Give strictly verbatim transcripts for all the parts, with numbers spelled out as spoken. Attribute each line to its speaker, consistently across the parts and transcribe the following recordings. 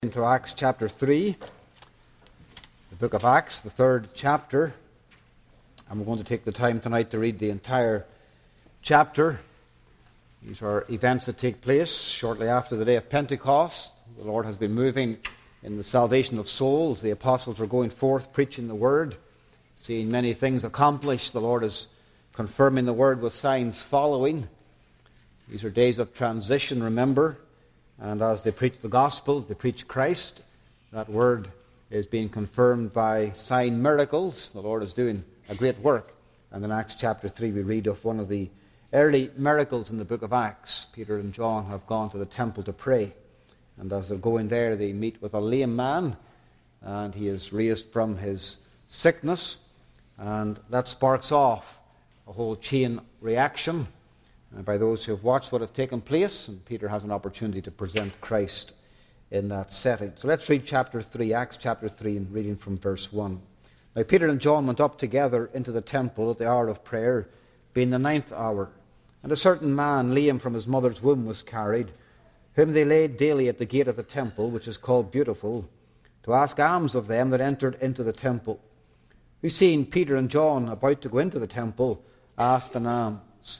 Speaker 1: Into Acts chapter three, the book of Acts, the third chapter, and we're going to take the time tonight to read the entire chapter. These are events that take place shortly after the day of Pentecost. The Lord has been moving in the salvation of souls. The apostles are going forth preaching the word, seeing many things accomplished. The Lord is confirming the word with signs following. These are days of transition, remember. And as they preach the Gospels, they preach Christ. That word is being confirmed by sign miracles. The Lord is doing a great work. And in Acts chapter three, we read of one of the early miracles in the book of Acts. Peter and John have gone to the temple to pray. And as they're going there, they meet with a lame man. And he is raised from his sickness. And that sparks off a whole chain reaction by those who have watched what has taken place, and Peter has an opportunity to present Christ in that setting. So let's read chapter three, Acts chapter three, and reading from verse one. Now Peter and John went up together into the temple at the hour of prayer, being the ninth hour. And a certain man, lame from his mother's womb, was carried, whom they laid daily at the gate of the temple, which is called Beautiful, to ask alms of them that entered into the temple. Who, seeing Peter and John about to go into the temple, asked an alms.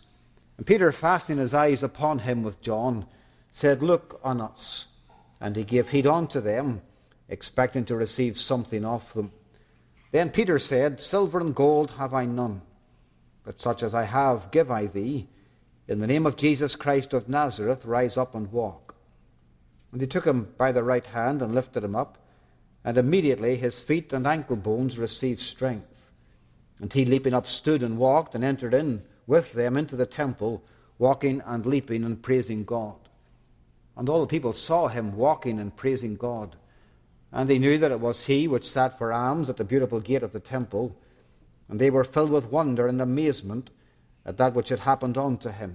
Speaker 1: And Peter, fastening his eyes upon him with John, said, Look on us. And he gave heed unto them, expecting to receive something of them. Then Peter said, Silver and gold have I none, but such as I have give I thee. In the name of Jesus Christ of Nazareth, rise up and walk. And he took him by the right hand and lifted him up, and immediately his feet and ankle bones received strength. And he, leaping up, stood and walked, and entered in with them into the temple, walking and leaping and praising God. And all the people saw him walking and praising God. And they knew that it was he which sat for alms at the beautiful gate of the temple. And they were filled with wonder and amazement at that which had happened unto him.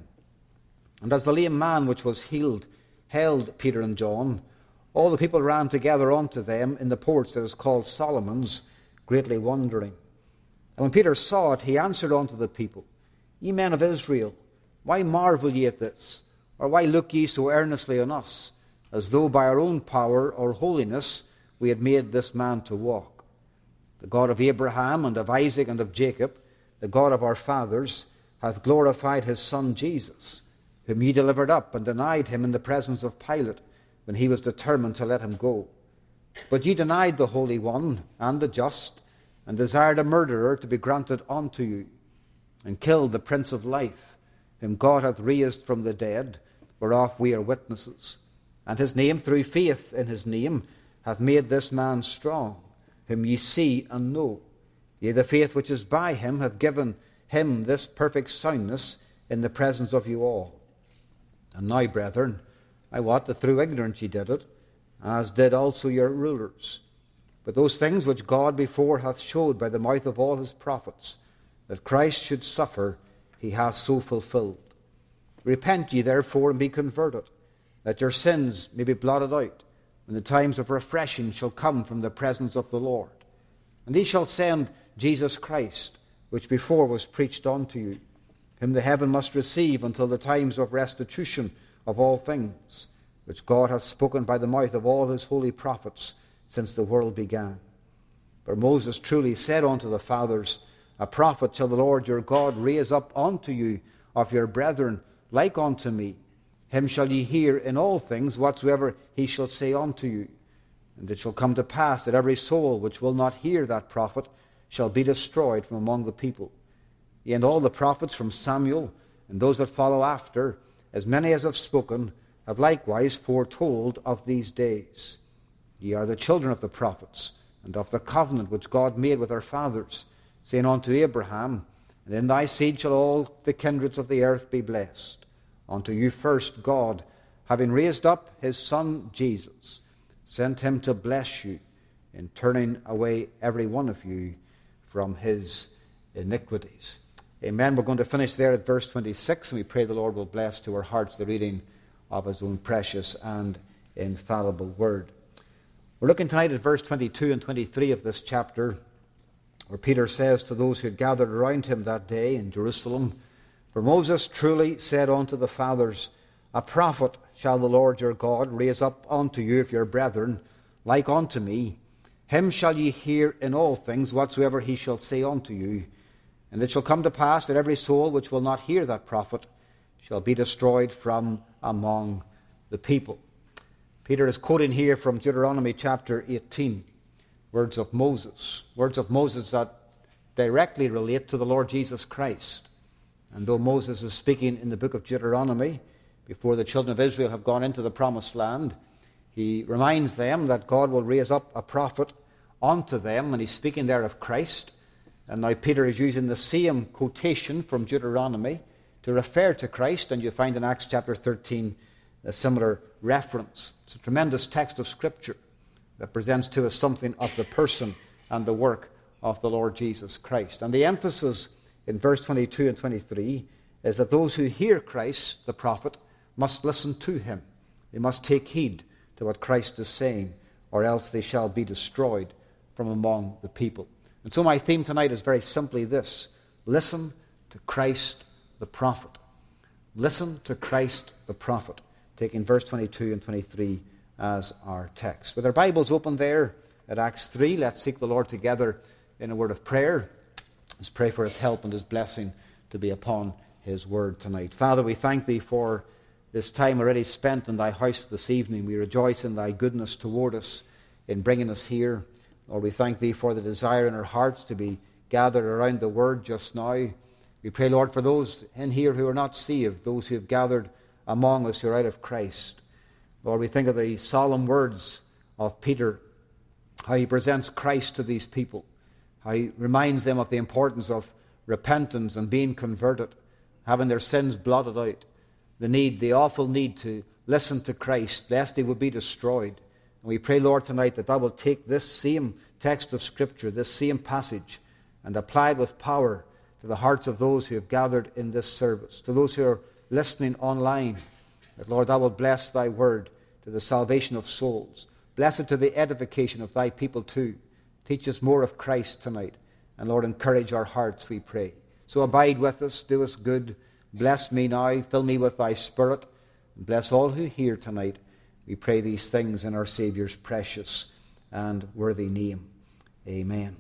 Speaker 1: And as the lame man which was healed held Peter and John, all the people ran together unto them in the porch that is called Solomon's, greatly wondering. And when Peter saw it, he answered unto the people, Ye men of Israel, why marvel ye at this? Or why look ye so earnestly on us, as though by our own power or holiness we had made this man to walk? The God of Abraham and of Isaac and of Jacob, the God of our fathers, hath glorified his Son Jesus, whom ye delivered up and denied him in the presence of Pilate, when he was determined to let him go. But ye denied the Holy One and the Just, and desired a murderer to be granted unto you, and killed the Prince of Life, whom God hath raised from the dead, whereof we are witnesses. And his name, through faith in his name, hath made this man strong, whom ye see and know. Yea, the faith which is by him hath given him this perfect soundness in the presence of you all. And now, brethren, I wot that through ignorance ye did it, as did also your rulers. But those things which God before hath showed by the mouth of all his prophets, that Christ should suffer, he hath so fulfilled. Repent ye therefore and be converted, that your sins may be blotted out, when the times of refreshing shall come from the presence of the Lord. And he shall send Jesus Christ, which before was preached unto you, whom the heaven must receive until the times of restitution of all things, which God hath spoken by the mouth of all his holy prophets since the world began. For Moses truly said unto the fathers, A prophet shall the Lord your God raise up unto you of your brethren like unto me. Him shall ye hear in all things whatsoever he shall say unto you. And it shall come to pass that every soul which will not hear that prophet shall be destroyed from among the people. Yea, and all the prophets from Samuel and those that follow after, as many as have spoken, have likewise foretold of these days. Ye are the children of the prophets, and of the covenant which God made with our fathers, saying unto Abraham, And in thy seed shall all the kindreds of the earth be blessed. Unto you first God, having raised up his Son Jesus, sent him to bless you, in turning away every one of you from his iniquities. Amen. We're going to finish there at verse twenty-six, and we pray the Lord will bless to our hearts the reading of his own precious and infallible word. We're looking tonight at verse twenty-two and twenty-three of this chapter, where Peter says to those who had gathered around him that day in Jerusalem, For Moses truly said unto the fathers, A prophet shall the Lord your God raise up unto you of your brethren, like unto me, him shall ye hear in all things whatsoever he shall say unto you. And it shall come to pass that every soul which will not hear that prophet shall be destroyed from among the people. Peter is quoting here from Deuteronomy chapter eighteen, words of Moses, words of Moses that directly relate to the Lord Jesus Christ. And though Moses is speaking in the book of Deuteronomy, before the children of Israel have gone into the promised land, he reminds them that God will raise up a prophet unto them, and he's speaking there of Christ. And now Peter is using the same quotation from Deuteronomy to refer to Christ, and you find in Acts chapter thirteen a similar reference. It's a tremendous text of Scripture that presents to us something of the person and the work of the Lord Jesus Christ. And the emphasis in verse twenty-two and twenty-three is that those who hear Christ, the prophet, must listen to him. They must take heed to what Christ is saying, or else they shall be destroyed from among the people. And so my theme tonight is very simply this: listen to Christ the prophet. Listen to Christ the prophet, taking verse twenty-two and twenty-three as our text. With our Bibles open there at Acts three, let's seek the Lord together in a word of prayer. Let's pray for his help and his blessing to be upon his word tonight. Father, we thank thee for this time already spent in thy house this evening. We rejoice in thy goodness toward us in bringing us here. Lord, we thank thee for the desire in our hearts to be gathered around the word just now. We pray, Lord, for those in here who are not saved, those who have gathered among us who are out of Christ. Lord, we think of the solemn words of Peter, how he presents Christ to these people, how he reminds them of the importance of repentance and being converted, having their sins blotted out, the need, the awful need to listen to Christ, lest they would be destroyed. And we pray, Lord, tonight that thou wilt take this same text of Scripture, this same passage, and apply it with power to the hearts of those who have gathered in this service, to those who are listening online. That, Lord, thou wilt bless thy word to the salvation of souls. Bless it to the edification of thy people too. Teach us more of Christ tonight. And, Lord, encourage our hearts, we pray. So abide with us, do us good. Bless me now, fill me with thy Spirit, and bless all who hear tonight. We pray these things in our Saviour's precious and worthy name. Amen.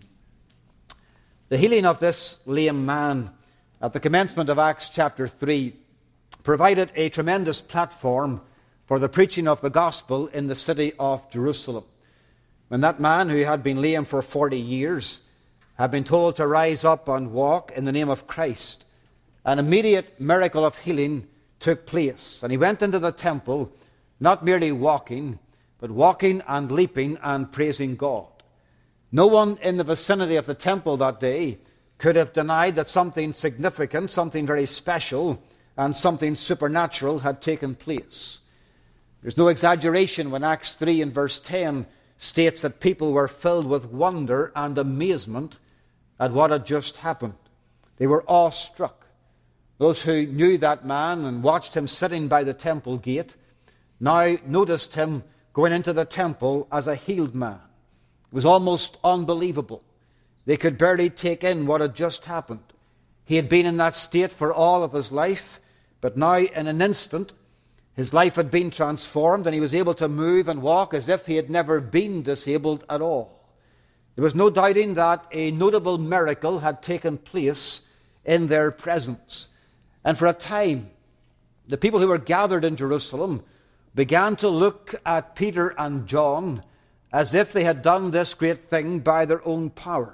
Speaker 1: The healing of this lame man at the commencement of Acts chapter three provided a tremendous platform for the preaching of the gospel in the city of Jerusalem. When that man, who had been lame for forty years, had been told to rise up and walk in the name of Christ, an immediate miracle of healing took place. And he went into the temple, not merely walking, but walking and leaping and praising God. No one in the vicinity of the temple that day could have denied that something significant, something very special, and something supernatural had taken place. There's no exaggeration when Acts three and verse ten states that people were filled with wonder and amazement at what had just happened. They were awestruck. Those who knew that man and watched him sitting by the temple gate now noticed him going into the temple as a healed man. It was almost unbelievable. They could barely take in what had just happened. He had been in that state for all of his life, but now in an instant his life had been transformed and he was able to move and walk as if he had never been disabled at all. There was no doubting that a notable miracle had taken place in their presence. And for a time, the people who were gathered in Jerusalem began to look at Peter and John as if they had done this great thing by their own power.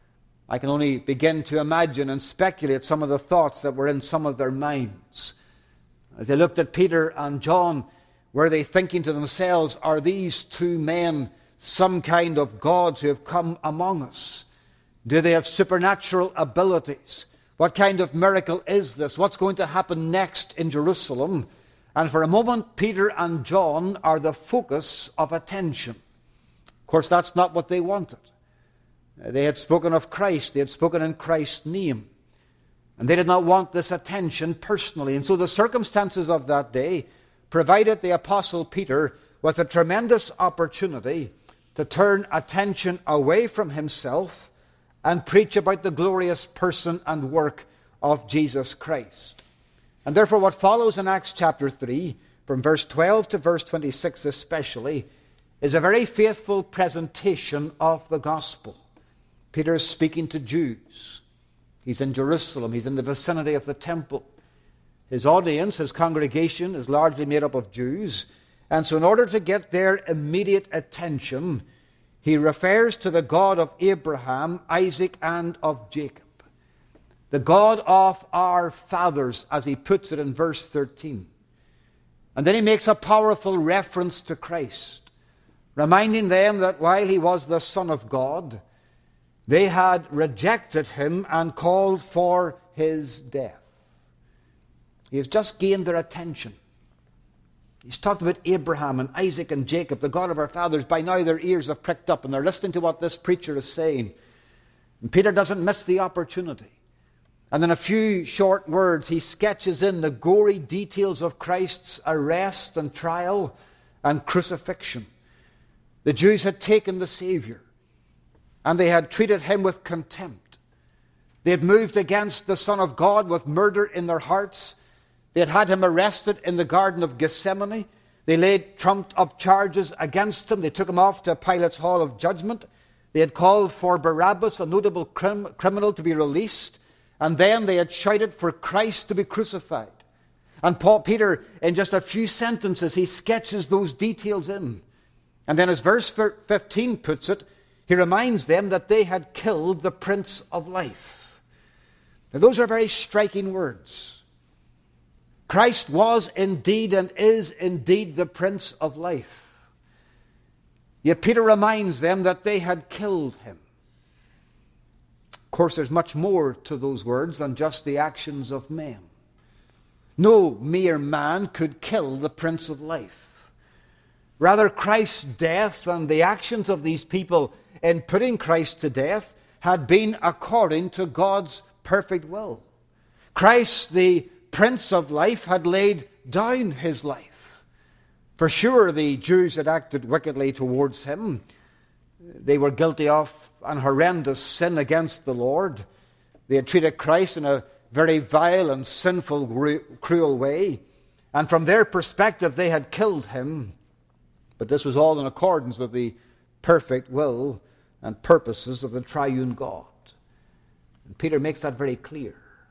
Speaker 1: I can only begin to imagine and speculate some of the thoughts that were in some of their minds. As they looked at Peter and John, were they thinking to themselves, are these two men some kind of gods who have come among us? Do they have supernatural abilities? What kind of miracle is this? What's going to happen next in Jerusalem? And for a moment, Peter and John are the focus of attention. Of course, that's not what they wanted. They had spoken of Christ. They had spoken in Christ's name. And they did not want this attention personally. And so the circumstances of that day provided the Apostle Peter with a tremendous opportunity to turn attention away from himself and preach about the glorious person and work of Jesus Christ. And therefore what follows in Acts chapter three, from verse twelve to verse twenty-six especially, is a very faithful presentation of the gospel. Peter is speaking to Jews. He's in Jerusalem. He's in the vicinity of the temple. His audience, his congregation, is largely made up of Jews. And so in order to get their immediate attention, he refers to the God of Abraham, Isaac, and of Jacob. The God of our fathers, as he puts it in verse thirteen. And then he makes a powerful reference to Christ, reminding them that while he was the Son of God, they had rejected him and called for his death. He has just gained their attention. He's talked about Abraham and Isaac and Jacob, the God of our fathers. By now their ears have pricked up and they're listening to what this preacher is saying. And Peter doesn't miss the opportunity. And in a few short words, he sketches in the gory details of Christ's arrest and trial and crucifixion. The Jews had taken the Savior, and they had treated him with contempt. They had moved against the Son of God with murder in their hearts. They had had him arrested in the Garden of Gethsemane. They laid trumped-up charges against him. They took him off to Pilate's Hall of Judgment. They had called for Barabbas, a notable crim- criminal, to be released. And then they had shouted for Christ to be crucified. And Paul Peter, in just a few sentences, he sketches those details in. And then as verse fifteen puts it, he reminds them that they had killed the Prince of Life. Now, those are very striking words. Christ was indeed and is indeed the Prince of Life. Yet Peter reminds them that they had killed him. Of course, there's much more to those words than just the actions of men. No mere man could kill the Prince of Life. Rather, Christ's death and the actions of these people in putting Christ to death had been according to God's perfect will. Christ, the Prince of Life, had laid down his life. For sure, the Jews had acted wickedly towards him. They were guilty of an horrendous sin against the Lord. They had treated Christ in a very vile and sinful, cruel way. And from their perspective, they had killed him. But this was all in accordance with the perfect will and purposes of the triune God. And Peter makes that very clear.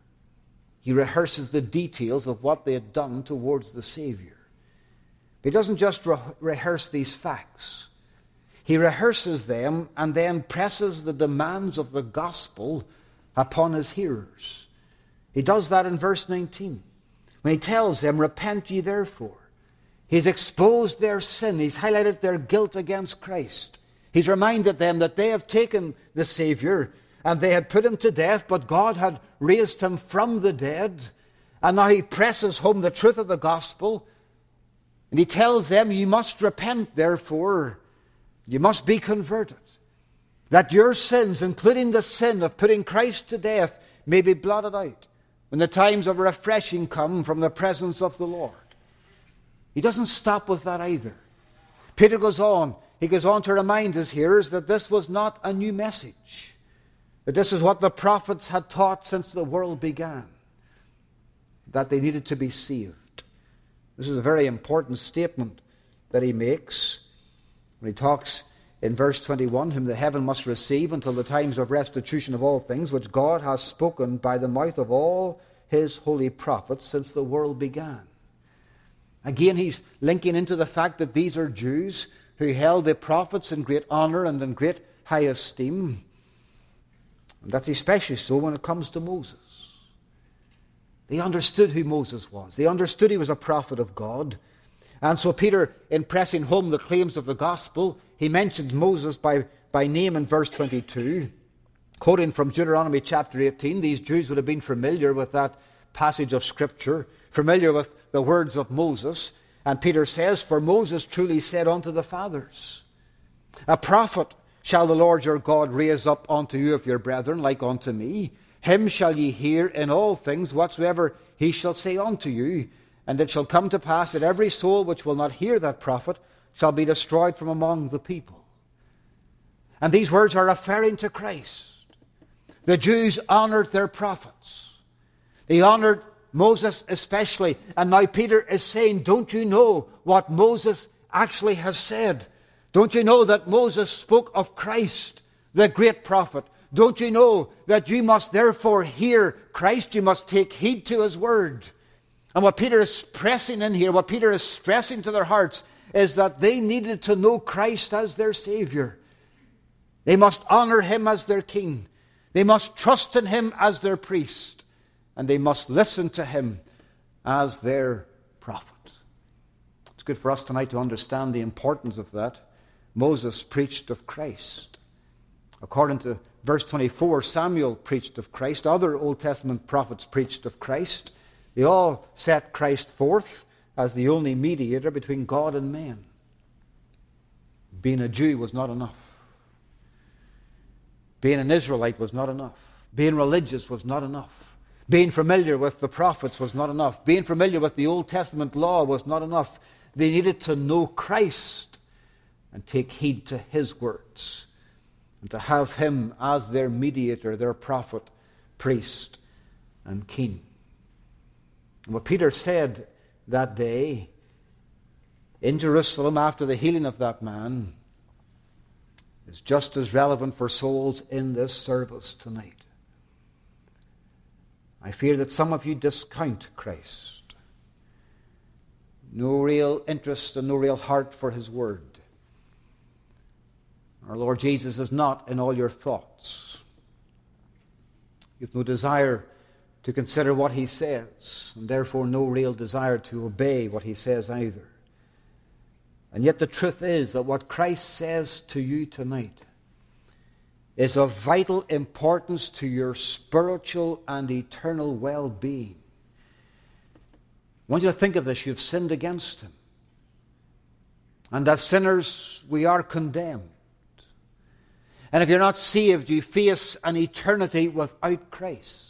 Speaker 1: He rehearses the details of what they had done towards the Savior. He doesn't just re- rehearse these facts. He rehearses them and then presses the demands of the gospel upon his hearers. He does that in verse nineteen. When he tells them, repent ye therefore. He's exposed their sin. He's highlighted their guilt against Christ. He's reminded them that they have taken the Savior and they had put him to death, but God had raised him from the dead. And now he presses home the truth of the gospel. And he tells them, you must repent therefore. You must be converted, that your sins, including the sin of putting Christ to death, may be blotted out when the times of refreshing come from the presence of the Lord. He doesn't stop with that either. Peter goes on. He goes on to remind his hearers that this was not a new message, that this is what the prophets had taught since the world began, that they needed to be saved. This is a very important statement that he makes when he talks in verse twenty-one, whom the heaven must receive until the times of restitution of all things, which God has spoken by the mouth of all his holy prophets since the world began. Again, he's linking into the fact that these are Jews who held the prophets in great honor and in great high esteem. And that's especially so when it comes to Moses. They understood who Moses was. They understood he was a prophet of God. And so Peter, in pressing home the claims of the gospel, he mentions Moses by, by name in verse twenty-two. Quoting from Deuteronomy chapter eighteen, these Jews would have been familiar with that passage of Scripture, familiar with the words of Moses. And Peter says, for Moses truly said unto the fathers, a prophet shall the Lord your God raise up unto you of your brethren, like unto me. Him shall ye hear in all things whatsoever he shall say unto you. And it shall come to pass that every soul which will not hear that prophet shall be destroyed from among the people. And these words are referring to Christ. The Jews honored their prophets. They honored Moses especially. And now Peter is saying, don't you know what Moses actually has said? Don't you know that Moses spoke of Christ, the great prophet? Don't you know that you must therefore hear Christ? You must take heed to his word. And what Peter is pressing in here, what Peter is stressing to their hearts, is that they needed to know Christ as their Savior. They must honor him as their king. They must trust in him as their priest. And they must listen to him as their prophet. It's good for us tonight to understand the importance of that. Moses preached of Christ. According to verse twenty-four, Samuel preached of Christ. Other Old Testament prophets preached of Christ. They all set Christ forth as the only mediator between God and man. Being a Jew was not enough. Being an Israelite was not enough. Being religious was not enough. Being familiar with the prophets was not enough. Being familiar with the Old Testament law was not enough. They needed to know Christ and take heed to his words, and to have him as their mediator, their prophet, priest, and king. And what Peter said that day in Jerusalem after the healing of that man is just as relevant for souls in this service tonight. I fear that some of you discount Christ. No real interest and no real heart for his word. Our Lord Jesus is not in all your thoughts. You have no desire to consider what he says, and therefore no real desire to obey what he says either. And yet the truth is that what Christ says to you tonight is of vital importance to your spiritual and eternal well-being. I want you to think of this. You've sinned against him. And as sinners, we are condemned. And if you're not saved, you face an eternity without Christ.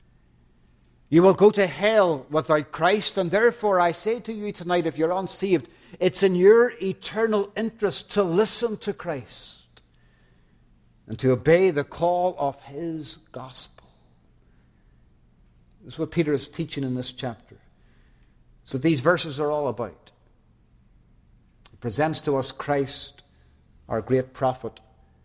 Speaker 1: You will go to hell without Christ, and therefore I say to you tonight, if you're unsaved, it's in your eternal interest to listen to Christ and to obey the call of his gospel. This is what Peter is teaching in this chapter. That's what these verses are all about. It presents to us Christ, our great prophet,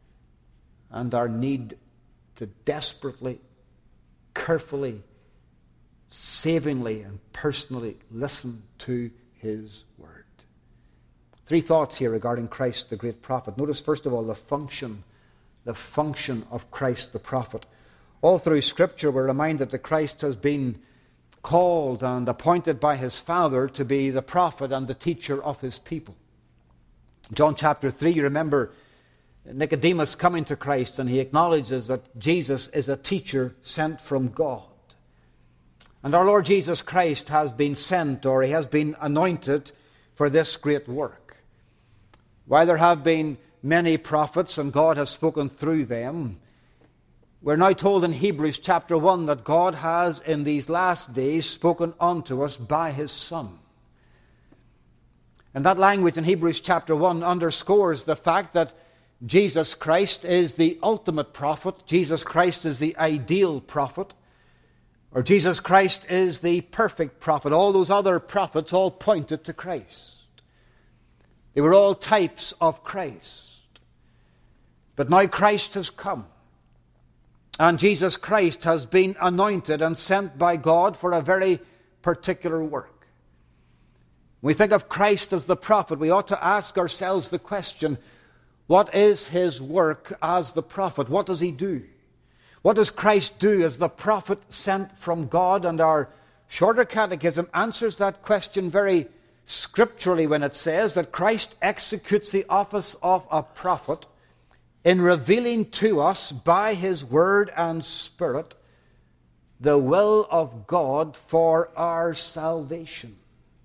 Speaker 1: and our need to desperately, carefully, savingly, and personally listen to his word. Three thoughts here regarding Christ, the great prophet. Notice, first of all, the function, the function of Christ, the prophet. All through Scripture, we're reminded that Christ has been called and appointed by his Father to be the prophet and the teacher of his people. John chapter three, you remember Nicodemus coming to Christ, and he acknowledges that Jesus is a teacher sent from God. And our Lord Jesus Christ has been sent, or he has been anointed for this great work. While there have been many prophets, and God has spoken through them, we're now told in Hebrews chapter one that God has in these last days spoken unto us by his Son. And that language in Hebrews chapter one underscores the fact that Jesus Christ is the ultimate prophet. Jesus Christ is the ideal prophet. Or Jesus Christ is the perfect prophet. All those other prophets all pointed to Christ. They were all types of Christ. But now Christ has come. And Jesus Christ has been anointed and sent by God for a very particular work. When we think of Christ as the prophet, we ought to ask ourselves the question, what is his work as the prophet? What does he do? What does Christ do as the prophet sent from God? And our shorter catechism answers that question very scripturally when it says that Christ executes the office of a prophet in revealing to us by his word and spirit the will of God for our salvation.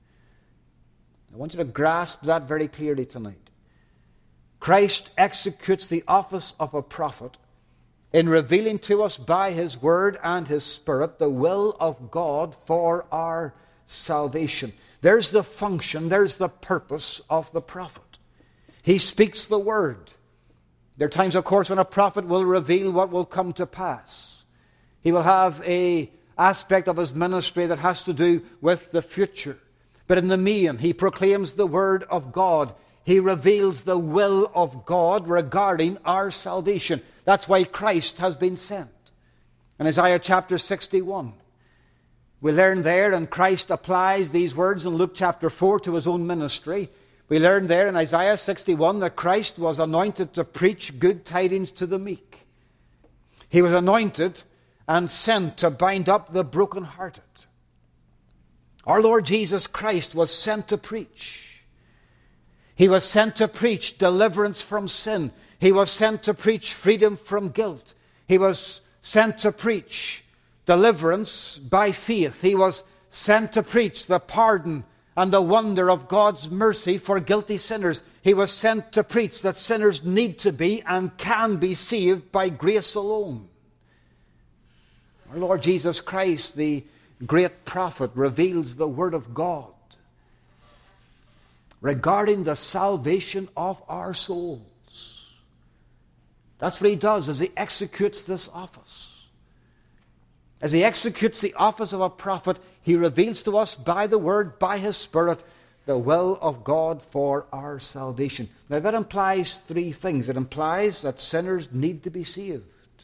Speaker 1: I want you to grasp that very clearly tonight. Christ executes the office of a prophet in revealing to us by his word and his spirit the will of God for our salvation. There's the function, there's the purpose of the prophet. He speaks the word. There are times, of course, when a prophet will reveal what will come to pass. He will have an aspect of his ministry that has to do with the future. But in the main, he proclaims the word of God. He reveals the will of God regarding our salvation. That's why Christ has been sent. In Isaiah chapter sixty-one, we learn there, and Christ applies these words in Luke chapter four to his own ministry. We learn there in Isaiah sixty-one that Christ was anointed to preach good tidings to the meek. He was anointed and sent to bind up the brokenhearted. Our Lord Jesus Christ was sent to preach. He was sent to preach deliverance from sin. He was sent to preach freedom from guilt. He was sent to preach deliverance by faith. He was sent to preach the pardon and the wonder of God's mercy for guilty sinners. He was sent to preach that sinners need to be and can be saved by grace alone. Our Lord Jesus Christ, the great prophet, reveals the Word of God regarding the salvation of our souls. That's what he does as he executes this office. As he executes the office of a prophet, he reveals to us by the Word, by his Spirit, the will of God for our salvation. Now that implies three things. It implies that sinners need to be saved.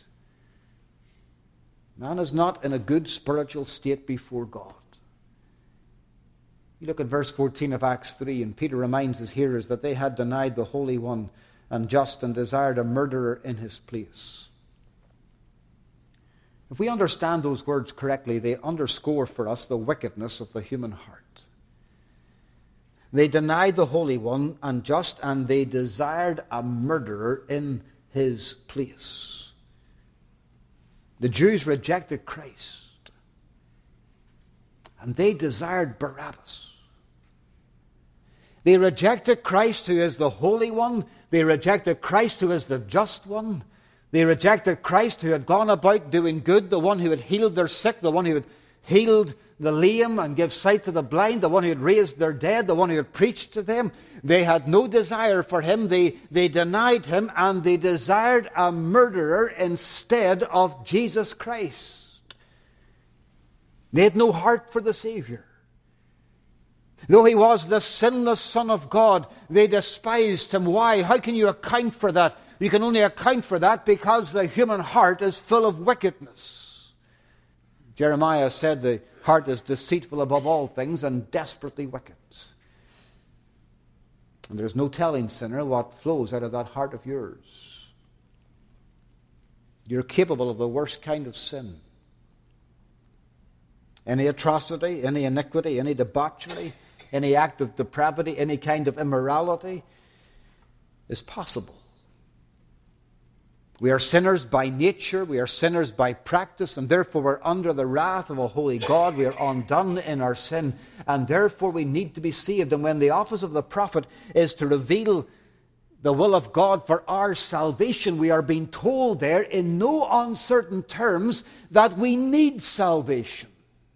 Speaker 1: Man is not in a good spiritual state before God. You look at verse fourteen of Acts three, and Peter reminds his hearers that they had denied the Holy One and just and desired a murderer in his place. If we understand those words correctly, they underscore for us the wickedness of the human heart. They denied the Holy One and just, and they desired a murderer in his place. The Jews rejected Christ, and they desired Barabbas. They rejected Christ, who is the Holy One. They rejected Christ, who is the Just One. They rejected Christ, who had gone about doing good, the one who had healed their sick, the one who had healed the lame and give sight to the blind, the one who had raised their dead, the one who had preached to them. They had no desire for him. They, they denied him, and they desired a murderer instead of Jesus Christ. They had no heart for the Savior. Though he was the sinless Son of God, they despised him. Why? How can you account for that? You can only account for that because the human heart is full of wickedness. Jeremiah said the heart is deceitful above all things and desperately wicked. And there's no telling, sinner, what flows out of that heart of yours. You're capable of the worst kind of sin. Any atrocity, any iniquity, any debauchery, any act of depravity, any kind of immorality is possible. We are sinners by nature, we are sinners by practice, and therefore we're under the wrath of a holy God. We are undone in our sin, and therefore we need to be saved. And when the office of the prophet is to reveal the will of God for our salvation, we are being told there in no uncertain terms that we need salvation.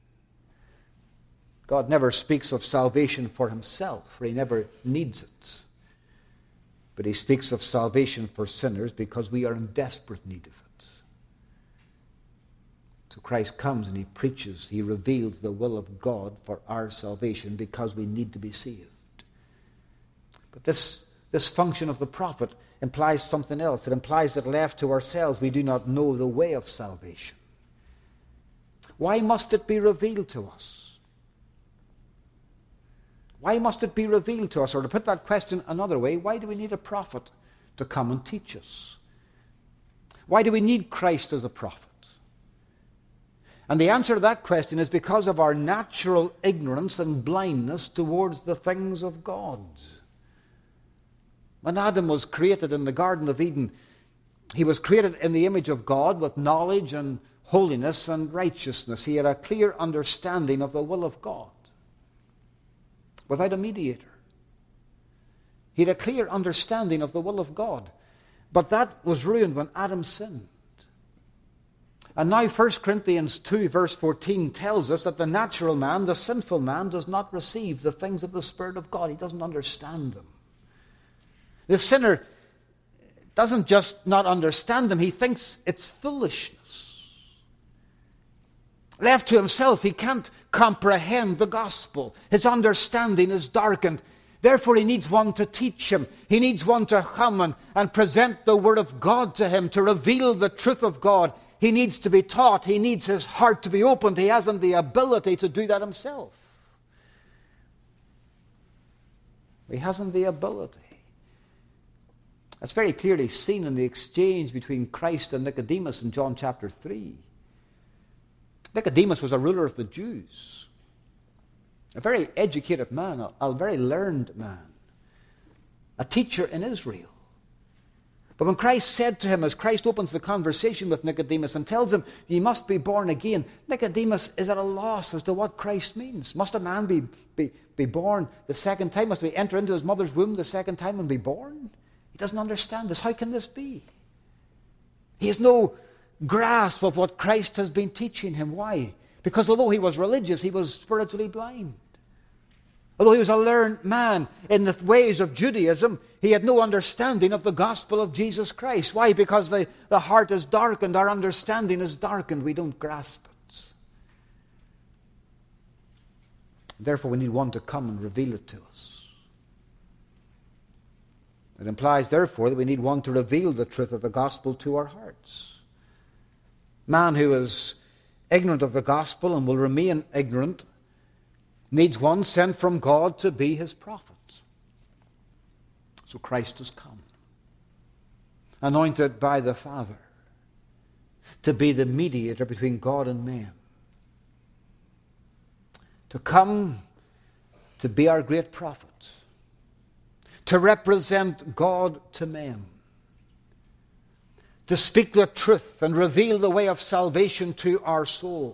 Speaker 1: God never speaks of salvation for himself, for he never needs it. But he speaks of salvation for sinners because we are in desperate need of it. So Christ comes and he preaches, he reveals the will of God for our salvation because we need to be saved. But this, this function of the prophet implies something else. It implies that left to ourselves, we do not know the way of salvation. Why must it be revealed to us? Why must it be revealed to us? Or to put that question another way, why do we need a prophet to come and teach us? Why do we need Christ as a prophet? And the answer to that question is because of our natural ignorance and blindness towards the things of God. When Adam was created in the Garden of Eden, he was created in the image of God with knowledge and holiness and righteousness. He had a clear understanding of the will of God, without a mediator. He had a clear understanding of the will of God. But that was ruined when Adam sinned. And now First Corinthians two verse fourteen tells us that the natural man, the sinful man, does not receive the things of the Spirit of God. He doesn't understand them. The sinner doesn't just not understand them, he thinks it's foolishness. Left to himself, he can't comprehend the gospel. His understanding is darkened. Therefore, he needs one to teach him. He needs one to come and, and present the Word of God to him, to reveal the truth of God. He needs to be taught. He needs his heart to be opened. He hasn't the ability to do that himself. He hasn't the ability. That's very clearly seen in the exchange between Christ and Nicodemus in John chapter three. Nicodemus was a ruler of the Jews. A very educated man, a, a very learned man. A teacher in Israel. But when Christ said to him, as Christ opens the conversation with Nicodemus and tells him, "You must be born again," Nicodemus is at a loss as to what Christ means. Must a man be, be, be born the second time? Must he enter into his mother's womb the second time and be born? He doesn't understand this. How can this be? He has no grasp of what Christ has been teaching him. Why? Because although he was religious, he was spiritually blind. Although he was a learned man in the ways of Judaism, he had no understanding of the gospel of Jesus Christ. Why? Because the, the heart is darkened, our understanding is darkened, we don't grasp it. Therefore, we need one to come and reveal it to us. It implies, therefore, that we need one to reveal the truth of the gospel to our hearts. Man who is ignorant of the gospel and will remain ignorant needs one sent from God to be his prophet. So Christ has come, anointed by the Father, to be the mediator between God and man. To come to be our great prophet, to represent God to men, to speak the truth and reveal the way of salvation to our souls.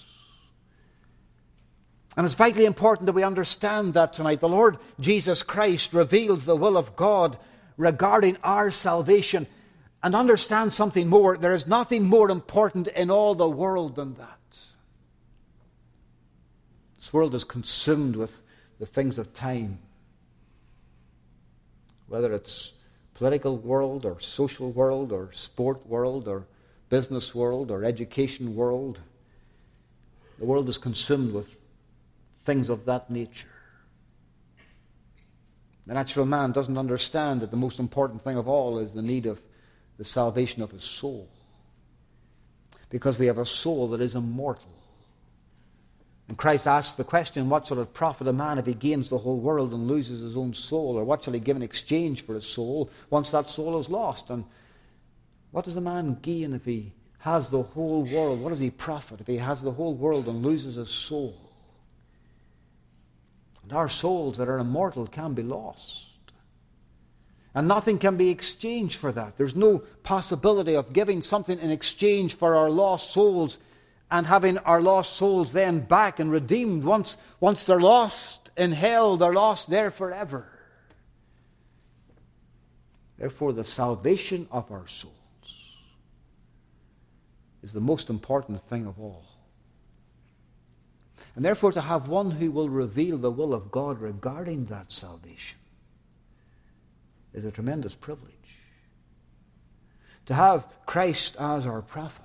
Speaker 1: And it's vitally important that we understand that tonight. The Lord Jesus Christ reveals the will of God regarding our salvation. And understand something more. There is nothing more important in all the world than that. This world is consumed with the things of time. Whether it's political world or social world or sport world or business world or education world. The world is consumed with things of that nature. The natural man doesn't understand that the most important thing of all is the need of the salvation of his soul. Because we have a soul that is immortal. And Christ asks the question, what shall it profit a man if he gains the whole world and loses his own soul? Or what shall he give in exchange for his soul once that soul is lost? And what does a man gain if he has the whole world? What does he profit if he has the whole world and loses his soul? And our souls that are immortal can be lost. And nothing can be exchanged for that. There's no possibility of giving something in exchange for our lost souls and having our lost souls then back and redeemed. Once, once they're lost in hell, they're lost there forever. Therefore, the salvation of our souls is the most important thing of all. And therefore, to have one who will reveal the will of God regarding that salvation is a tremendous privilege. To have Christ as our prophet,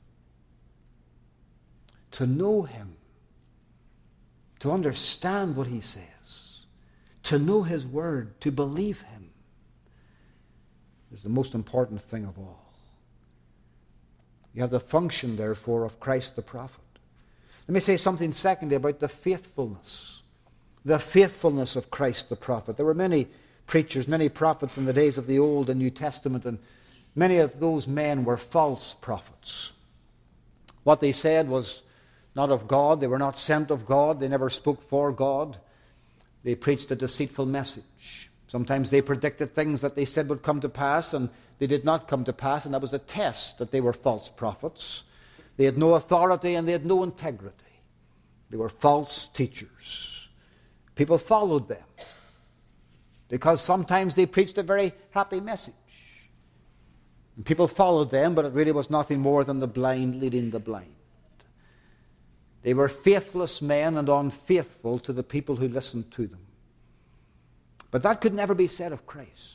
Speaker 1: to know him, to understand what he says, to know his word, to believe him, is the most important thing of all. You have the function, therefore, of Christ the prophet. Let me say something secondly about the faithfulness. The faithfulness of Christ the prophet. There were many preachers, many prophets in the days of the Old and New Testament, and many of those men were false prophets. What they said was not of God. They were not sent of God. They never spoke for God. They preached a deceitful message. Sometimes they predicted things that they said would come to pass, and they did not come to pass, and that was a test that they were false prophets. They had no authority and they had no integrity. They were false teachers. People followed them because sometimes they preached a very happy message. And people followed them, but it really was nothing more than the blind leading the blind. They were faithless men and unfaithful to the people who listened to them. But that could never be said of Christ.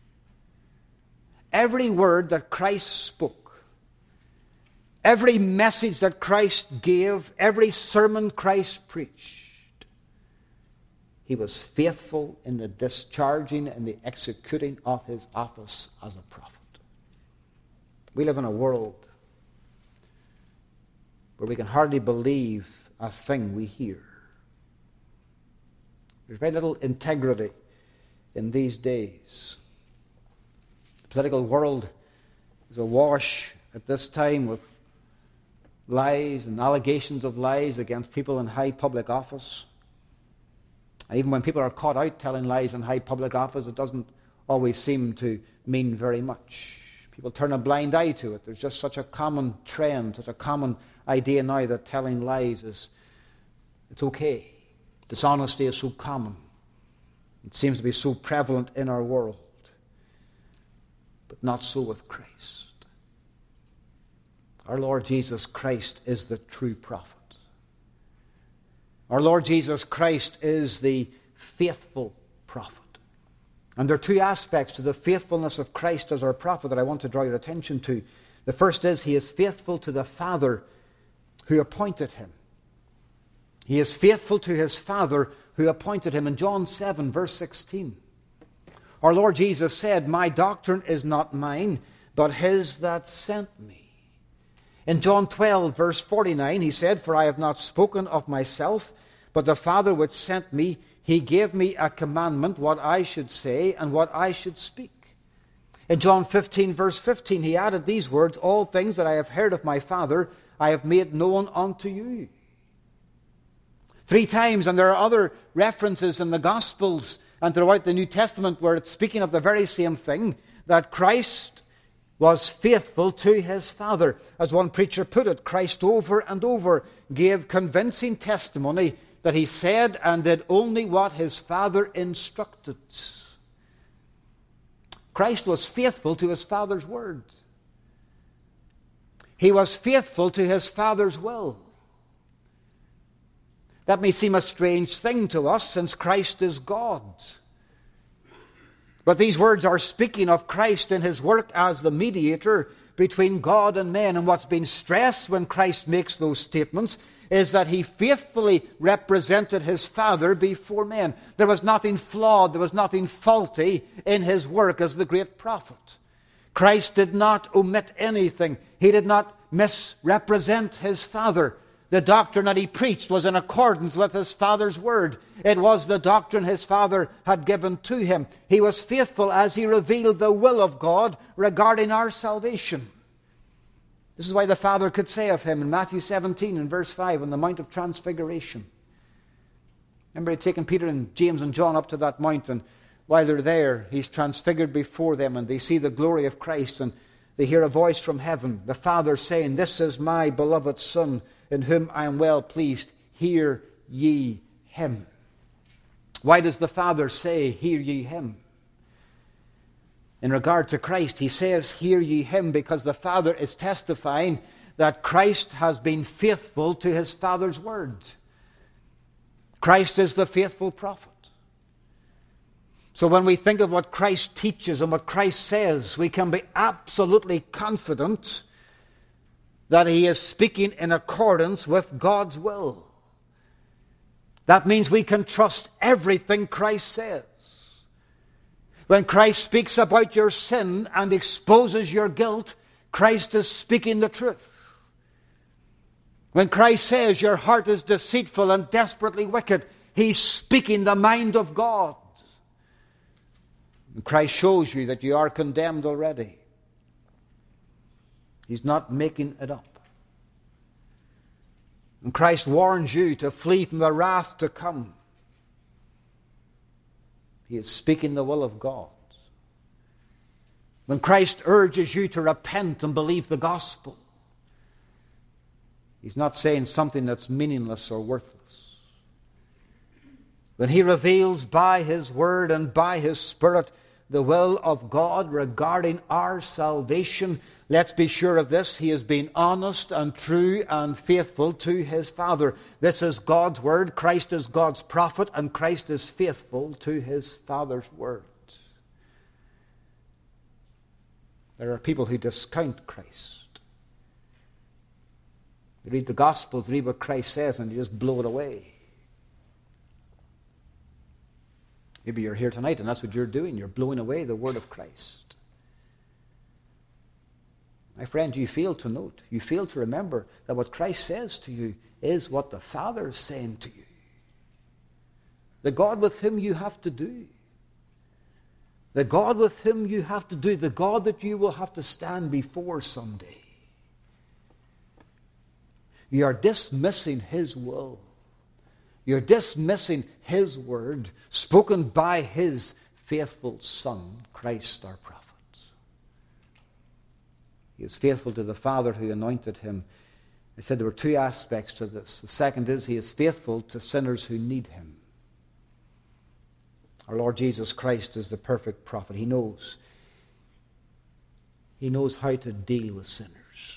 Speaker 1: Every word that Christ spoke, every message that Christ gave, every sermon Christ preached, he was faithful in the discharging and the executing of his office as a prophet. We live in a world where we can hardly believe a thing we hear. There's very little integrity in these days. The political world is awash at this time with lies and allegations of lies against people in high public office. And even when people are caught out telling lies in high public office, it doesn't always seem to mean very much. People turn a blind eye to it. There's just such a common trend, such a common idea now that telling lies is, it's okay. Dishonesty is so common. It seems to be so prevalent in our world. But not so with Christ. Our Lord Jesus Christ is the true prophet. Our Lord Jesus Christ is the faithful prophet. And there are two aspects to the faithfulness of Christ as our prophet that I want to draw your attention to. The first is he is faithful to the Father who appointed him. He is faithful to his Father who appointed him. In John seven, verse sixteen, our Lord Jesus said, "My doctrine is not mine, but his that sent me." In John twelve, verse forty-nine, he said, "For I have not spoken of myself, but the Father which sent me, he gave me a commandment, what I should say and what I should speak." In John fifteen, verse fifteen, he added these words, "All things that I have heard of my Father, I have made known unto you." Three times, and there are other references in the Gospels and throughout the New Testament where it's speaking of the very same thing, that Christ was faithful to his Father. As one preacher put it, Christ over and over gave convincing testimony that he said and did only what his Father instructed. Christ was faithful to his Father's word. He was faithful to his Father's will. That may seem a strange thing to us, since Christ is God. But these words are speaking of Christ in his work as the mediator between God and men. And what's been stressed when Christ makes those statements is that he faithfully represented his Father before men. There was nothing flawed, there was nothing faulty in his work as the great prophet. Christ did not omit anything. He did not misrepresent his Father. The doctrine that he preached was in accordance with his Father's word. It was the doctrine his Father had given to him. He was faithful as he revealed the will of God regarding our salvation. This is why the Father could say of him in Matthew seventeen and verse five on the Mount of Transfiguration. Remember, he'd taken Peter and James and John up to that mount, and while they're there, he's transfigured before them, and they see the glory of Christ, and they hear a voice from heaven, the Father saying, "This is my beloved Son, in whom I am well pleased. Hear ye him." Why does the Father say, "Hear ye him"? In regard to Christ, he says, "Hear ye him," because the Father is testifying that Christ has been faithful to his Father's word. Christ is the faithful prophet. So when we think of what Christ teaches and what Christ says, we can be absolutely confident that he is speaking in accordance with God's will. That means we can trust everything Christ says. When Christ speaks about your sin and exposes your guilt, Christ is speaking the truth. When Christ says your heart is deceitful and desperately wicked, he's speaking the mind of God. And Christ shows you that you are condemned already. He's not making it up. And Christ warns you to flee from the wrath to come. He is speaking the will of God. When Christ urges you to repent and believe the gospel, he's not saying something that's meaningless or worthless. When he reveals by his word and by his Spirit the will of God regarding our salvation, let's be sure of this: he has been honest and true and faithful to his Father. This is God's word. Christ is God's prophet, and Christ is faithful to his Father's word. There are people who discount Christ. They read the Gospels, read what Christ says, and they just blow it away. Maybe you're here tonight and that's what you're doing. You're blowing away the word of Christ. My friend, you fail to note, you fail to remember that what Christ says to you is what the Father is saying to you. The God with whom you have to do. The God with whom you have to do. The God that you will have to stand before someday. You are dismissing His will. You're dismissing His word spoken by His faithful Son, Christ our prophet. He is faithful to the Father who anointed Him. I said there were two aspects to this. The second is He is faithful to sinners who need Him. Our Lord Jesus Christ is the perfect prophet. He knows. He knows how to deal with sinners.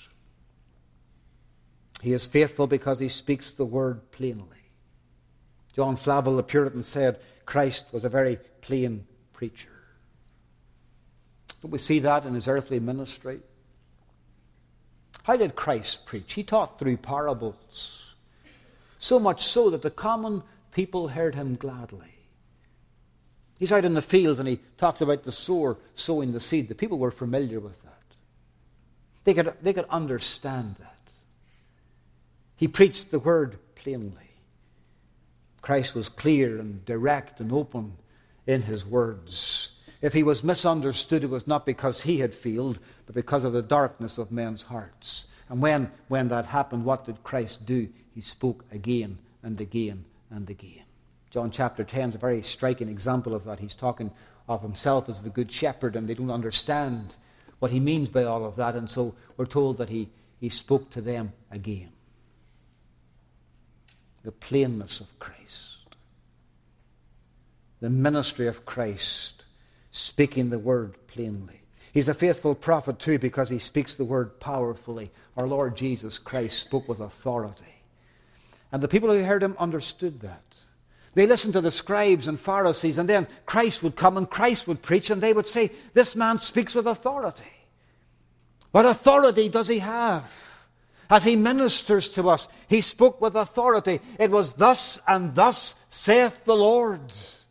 Speaker 1: He is faithful because He speaks the word plainly. John Flavel, the Puritan, said Christ was a very plain preacher. Don't we see that in His earthly ministry? How did Christ preach? He taught through parables. So much so that the common people heard Him gladly. He's out in the field and He talks about the sower sowing the seed. The people were familiar with that. They could, they could understand that. He preached the word plainly. Christ was clear and direct and open in His words. If He was misunderstood, it was not because He had failed, but because of the darkness of men's hearts. And when, when that happened, what did Christ do? He spoke again and again and again. John chapter ten is a very striking example of that. He's talking of Himself as the good shepherd, and they don't understand what He means by all of that. And so we're told that He, he spoke to them again. The plainness of Christ. The ministry of Christ, speaking the word plainly. He's a faithful prophet too because He speaks the word powerfully. Our Lord Jesus Christ spoke with authority. And the people who heard Him understood that. They listened to the scribes and Pharisees, and then Christ would come and Christ would preach, and they would say, this man speaks with authority. What authority does He have? As He ministers to us, He spoke with authority. It was thus and thus saith the Lord.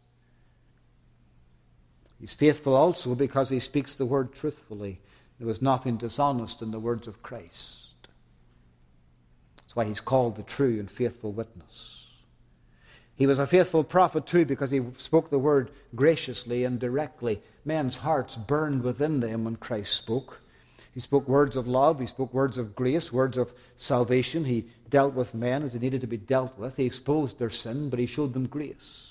Speaker 1: He's faithful also because He speaks the word truthfully. There was nothing dishonest in the words of Christ. That's why He's called the true and faithful witness. He was a faithful prophet too because He spoke the word graciously and directly. Men's hearts burned within them when Christ spoke. He spoke words of love. He spoke words of grace, words of salvation. He dealt with men as they needed to be dealt with. He exposed their sin, but He showed them grace.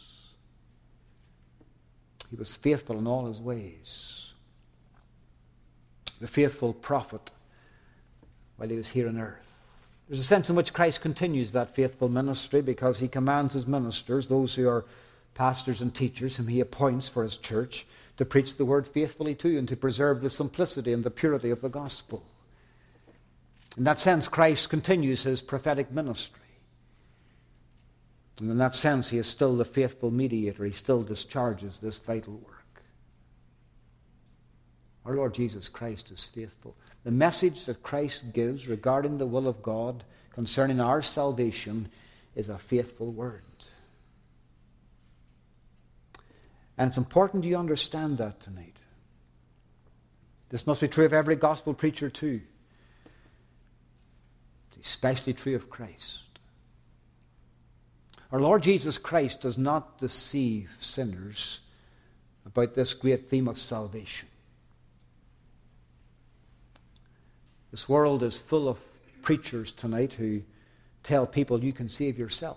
Speaker 1: He was faithful in all His ways. The faithful prophet while He was here on earth. There's a sense in which Christ continues that faithful ministry because He commands His ministers, those who are pastors and teachers whom He appoints for His church, to preach the word faithfully too and to preserve the simplicity and the purity of the gospel. In that sense, Christ continues His prophetic ministry. And in that sense, He is still the faithful mediator. He still discharges this vital work. Our Lord Jesus Christ is faithful. The message that Christ gives regarding the will of God concerning our salvation is a faithful word. And it's important you understand that tonight. This must be true of every gospel preacher too. It's especially true of Christ. Our Lord Jesus Christ does not deceive sinners about this great theme of salvation. This world is full of preachers tonight who tell people you can save yourself.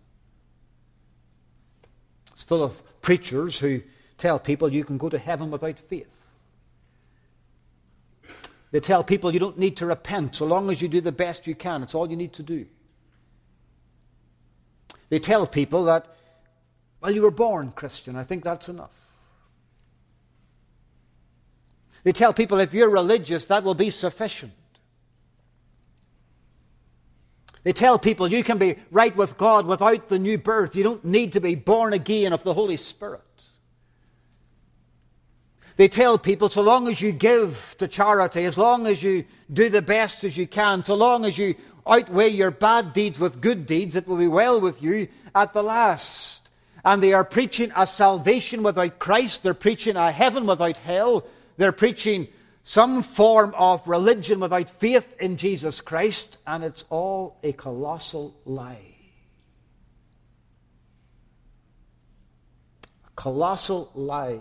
Speaker 1: It's full of preachers who tell people you can go to heaven without faith. They tell people you don't need to repent so long as you do the best you can. It's all you need to do. They tell people that, well, you were born Christian. I think that's enough. They tell people if you're religious, that will be sufficient. They tell people you can be right with God without the new birth. You don't need to be born again of the Holy Spirit. They tell people so long as you give to charity, as long as you do the best as you can, so long as you outweigh your bad deeds with good deeds, it will be well with you at the last. And they are preaching a salvation without Christ. They're preaching a heaven without hell. They're preaching some form of religion without faith in Jesus Christ. And it's all a colossal lie. A colossal lie.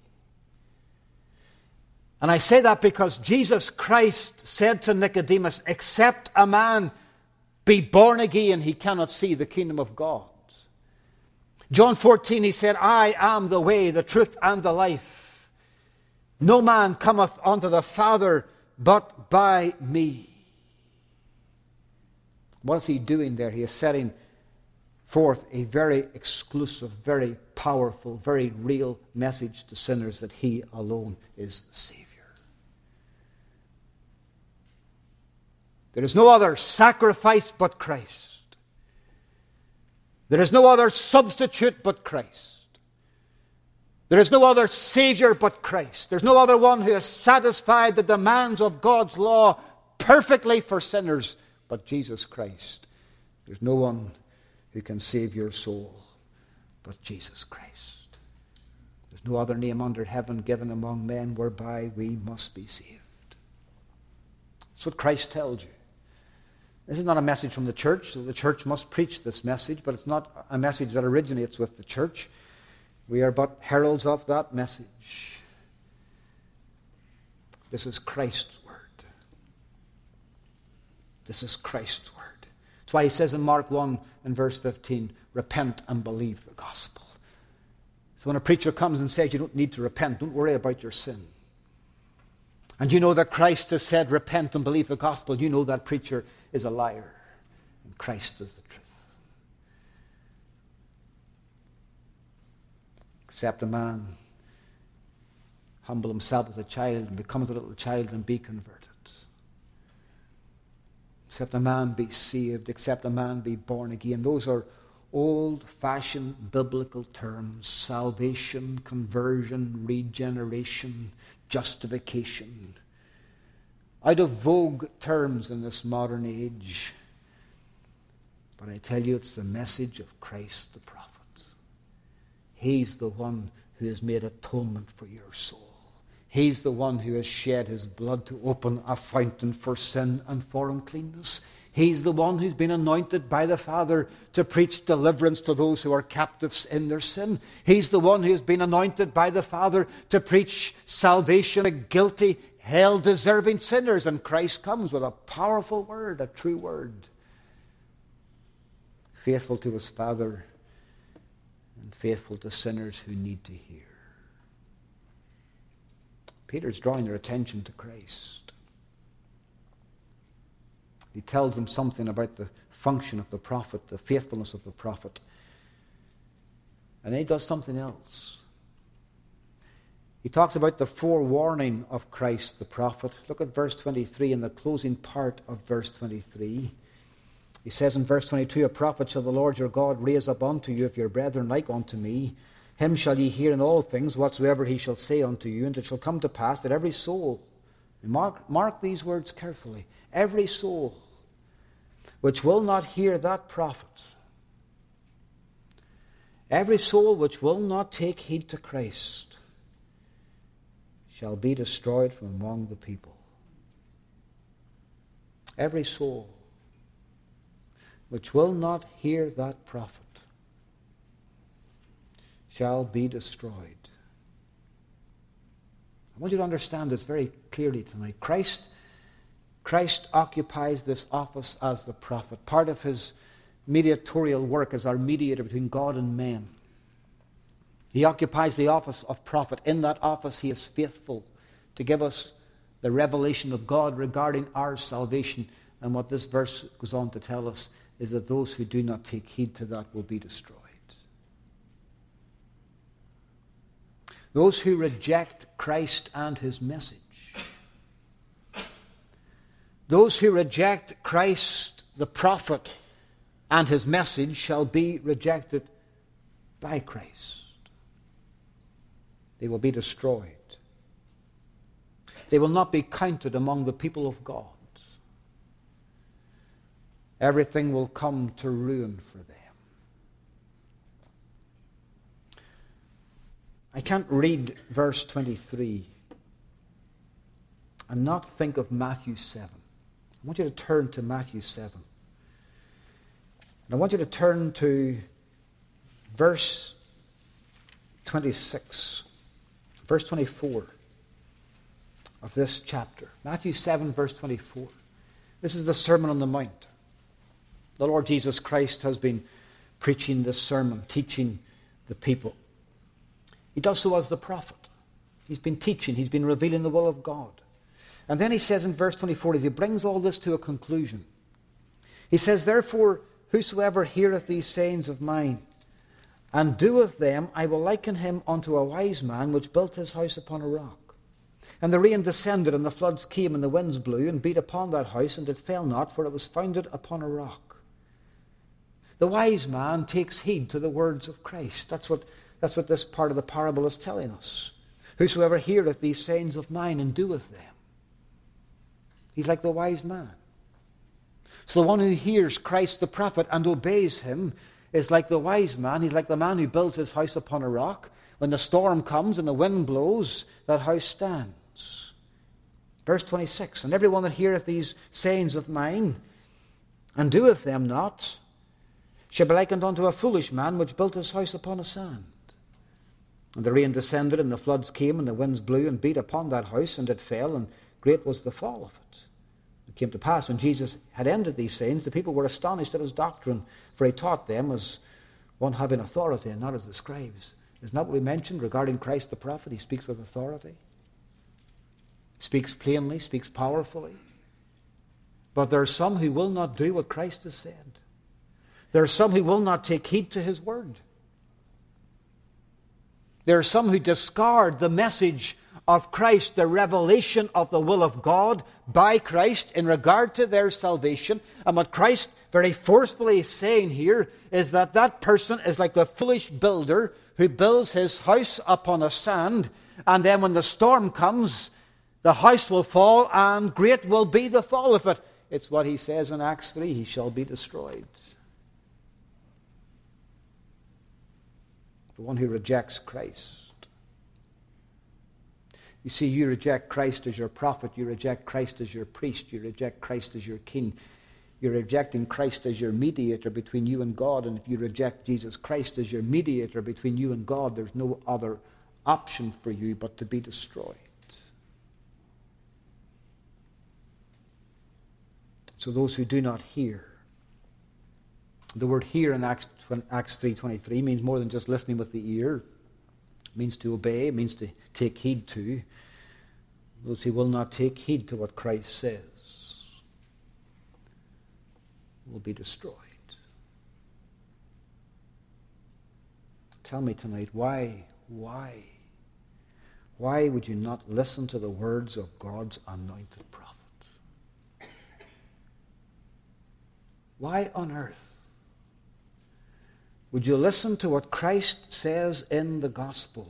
Speaker 1: And I say that because Jesus Christ said to Nicodemus, except a man be born again, he cannot see the kingdom of God. John fourteen, he said, I am the way, the truth, and the life. No man cometh unto the Father but by me. What is he doing there? He is setting forth a very exclusive, very powerful, very real message to sinners that he alone is the Savior. There is no other sacrifice but Christ. There is no other substitute but Christ. There is no other Savior but Christ. There's no other one who has satisfied the demands of God's law perfectly for sinners but Jesus Christ. There's no one who can save your soul but Jesus Christ. There's no other name under heaven given among men whereby we must be saved. That's what Christ tells you. This is not a message from the church. The church must preach this message, but it's not a message that originates with the church. We are but heralds of that message. This is Christ's word. This is Christ's word. That's why he says in Mark one and verse fifteen, repent and believe the gospel. So when a preacher comes and says you don't need to repent, don't worry about your sin. And you know that Christ has said, repent and believe the gospel. You know that preacher is a liar. And Christ is the truth. Except a man humble himself as a child and becomes a little child and be converted. Except a man be saved. Except a man be born again. Those are old-fashioned biblical terms. Salvation, conversion, regeneration, justification. Out of vogue terms in this modern age. But I tell you, it's the message of Christ the prophet. He's the one who has made atonement for your soul. He's the one who has shed his blood to open a fountain for sin and for uncleanness. He's the one who's been anointed by the Father to preach deliverance to those who are captives in their sin. He's the one who's been anointed by the Father to preach salvation to guilty, hell-deserving sinners. And Christ comes with a powerful word, a true word. Faithful to his Father and faithful to sinners who need to hear. Peter's drawing their attention to Christ. He tells them something about the function of the prophet, the faithfulness of the prophet. And then he does something else. He talks about the forewarning of Christ the prophet. Look at verse twenty-three in the closing part of verse twenty-three. He says in verse twenty-two, a prophet shall the Lord your God raise up unto you of your brethren like unto me. Him shall ye hear in all things whatsoever he shall say unto you, and it shall come to pass that every soul, and mark, mark these words carefully, every soul which will not hear that prophet, every soul which will not take heed to Christ, shall be destroyed from among the people. Every soul which will not hear that prophet shall be destroyed. I want you to understand this very clearly tonight. Christ, Christ occupies this office as the prophet. Part of his mediatorial work as our mediator between God and men. He occupies the office of prophet. In that office he is faithful to give us the revelation of God regarding our salvation. And what this verse goes on to tell us is that those who do not take heed to that will be destroyed. Those who reject Christ and his message. Those who reject Christ, the prophet, and his message shall be rejected by Christ. They will be destroyed. They will not be counted among the people of God. Everything will come to ruin for them. I can't read verse twenty-three and not think of Matthew seven. I want you to turn to Matthew seven. And I want you to turn to verse twenty-six, verse twenty-four of this chapter. Matthew seven, verse twenty-four. This is the Sermon on the Mount. The Lord Jesus Christ has been preaching this sermon, teaching the people. He does so as the prophet. He's been teaching, he's been revealing the will of God. And then he says in verse twenty-four, as he brings all this to a conclusion, he says, therefore, whosoever heareth these sayings of mine, and doeth them, I will liken him unto a wise man which built his house upon a rock. And the rain descended, and the floods came, and the winds blew, and beat upon that house, and it fell not, for it was founded upon a rock. The wise man takes heed to the words of Christ. That's what, that's what this part of the parable is telling us. Whosoever heareth these sayings of mine, and doeth them. He's like the wise man. So the one who hears Christ the prophet and obeys him is like the wise man. He's like the man who builds his house upon a rock. When the storm comes and the wind blows, that house stands. Verse twenty-six, and every one that heareth these sayings of mine, and doeth them not, shall be likened unto a foolish man which built his house upon a sand. And the rain descended, and the floods came, and the winds blew, and beat upon that house, and it fell, and great was the fall of it. It came to pass, when Jesus had ended these sayings, the people were astonished at his doctrine, for he taught them as one having authority, and not as the scribes. Isn't that what we mentioned regarding Christ the prophet? He speaks with authority. Speaks plainly, speaks powerfully. But there are some who will not do what Christ has said. There are some who will not take heed to his word. There are some who discard the message of Christ, the revelation of the will of God by Christ in regard to their salvation. And what Christ very forcefully is saying here is that that person is like the foolish builder who builds his house upon a sand, and then when the storm comes, the house will fall, and great will be the fall of it. It's what he says in Acts three, he shall be destroyed. The one who rejects Christ. You see, you reject Christ as your prophet, you reject Christ as your priest, you reject Christ as your king. You're rejecting Christ as your mediator between you and God, and if you reject Jesus Christ as your mediator between you and God, there's no other option for you but to be destroyed. So those who do not hear. The word hear in Acts, Acts three twenty-three means more than just listening with the ear. It means to obey, it means to take heed to. Those who will not take heed to what Christ says will be destroyed. Tell me tonight, why, why, why would you not listen to the words of God's anointed prophet? Why on earth would you listen to what Christ says in the gospel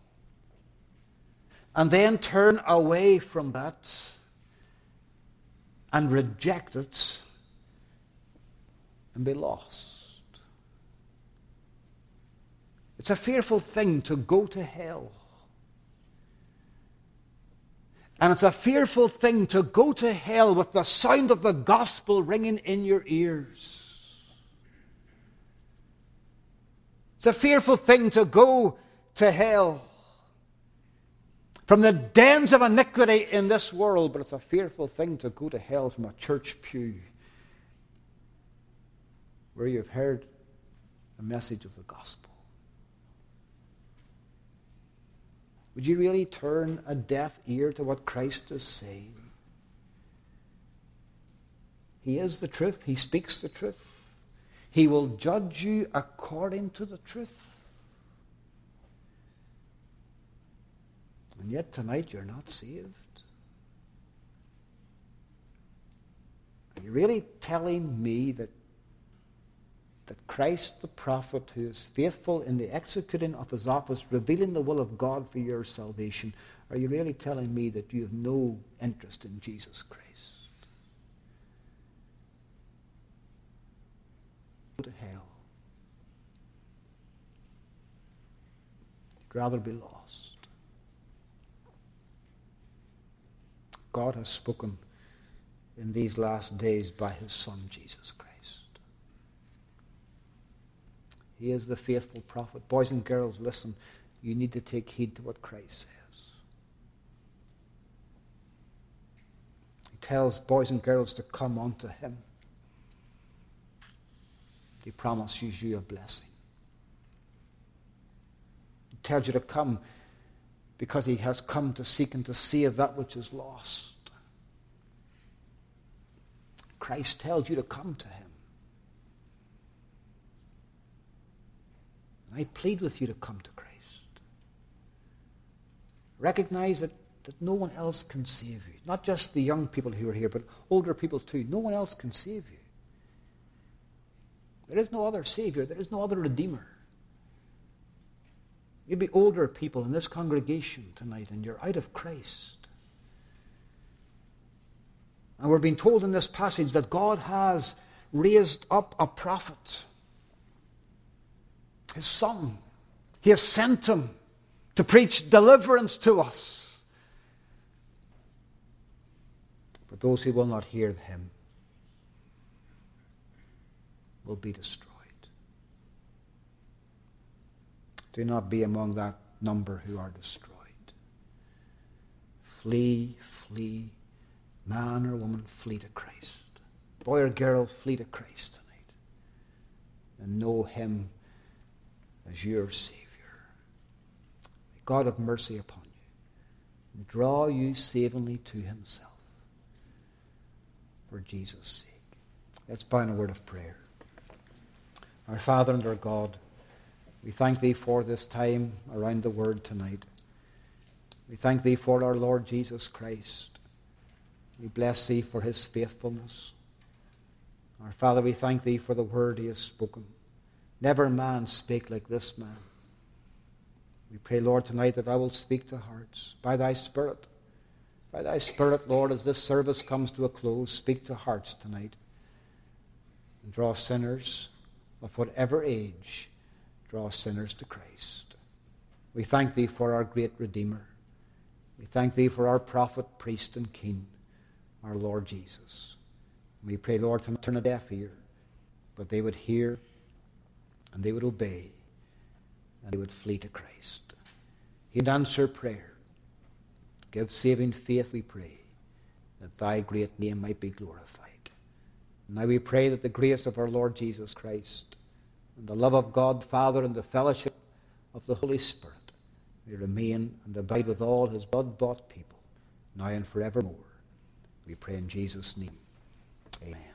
Speaker 1: and then turn away from that and reject it and be lost? It's a fearful thing to go to hell. And it's a fearful thing to go to hell with the sound of the gospel ringing in your ears. It's a fearful thing to go to hell from the dens of iniquity in this world, but it's a fearful thing to go to hell from a church pew where you've heard the message of the gospel. Would you really turn a deaf ear to what Christ is saying? He is the truth. He speaks the truth. He will judge you according to the truth. And yet tonight you're not saved. Are you really telling me that that Christ the prophet, who is faithful in the executing of his office, revealing the will of God for your salvation, are you really telling me that you have no interest in Jesus Christ? Go to hell. I'd rather be lost. God has spoken in these last days by his Son, Jesus Christ. He is the faithful prophet. Boys and girls, listen, you need to take heed to what Christ says. He tells boys and girls to come unto him. He promises you a blessing. He tells you to come because he has come to seek and to save that which is lost. Christ tells you to come to him. I plead with you to come to Christ. Recognize that, that no one else can save you. Not just the young people who are here, but older people too. No one else can save you. There is no other Savior. There is no other Redeemer. Maybe older people in this congregation tonight, and you're out of Christ. And we're being told in this passage that God has raised up a prophet, his Son. He has sent him to preach deliverance to us. But those who will not hear him will be destroyed. Do not be among that number who are destroyed. Flee, flee, man or woman, flee to Christ. Boy or girl, flee to Christ tonight. And know him as your Savior. May God have mercy upon you and draw you savingly to himself for Jesus' sake. Let's bow in a word of prayer. Our Father and our God, we thank thee for this time around the Word tonight. We thank thee for our Lord Jesus Christ. We bless thee for his faithfulness. Our Father, we thank thee for the word he has spoken. Never man spake like this man. We pray, Lord, tonight that thou wilt speak to hearts by thy Spirit. By thy Spirit, Lord, as this service comes to a close, speak to hearts tonight and draw sinners of whatever age, draw sinners to Christ. We thank thee for our great Redeemer. We thank thee for our prophet, priest, and king, our Lord Jesus. We pray, Lord, to turn a deaf ear, but they would hear and they would obey and they would flee to Christ. He'd answer prayer. Give saving faith, we pray, that thy great name might be glorified. Now we pray that the grace of our Lord Jesus Christ and the love of God Father and the fellowship of the Holy Spirit may remain and abide with all his blood-bought people, now and forevermore. We pray in Jesus' name. Amen.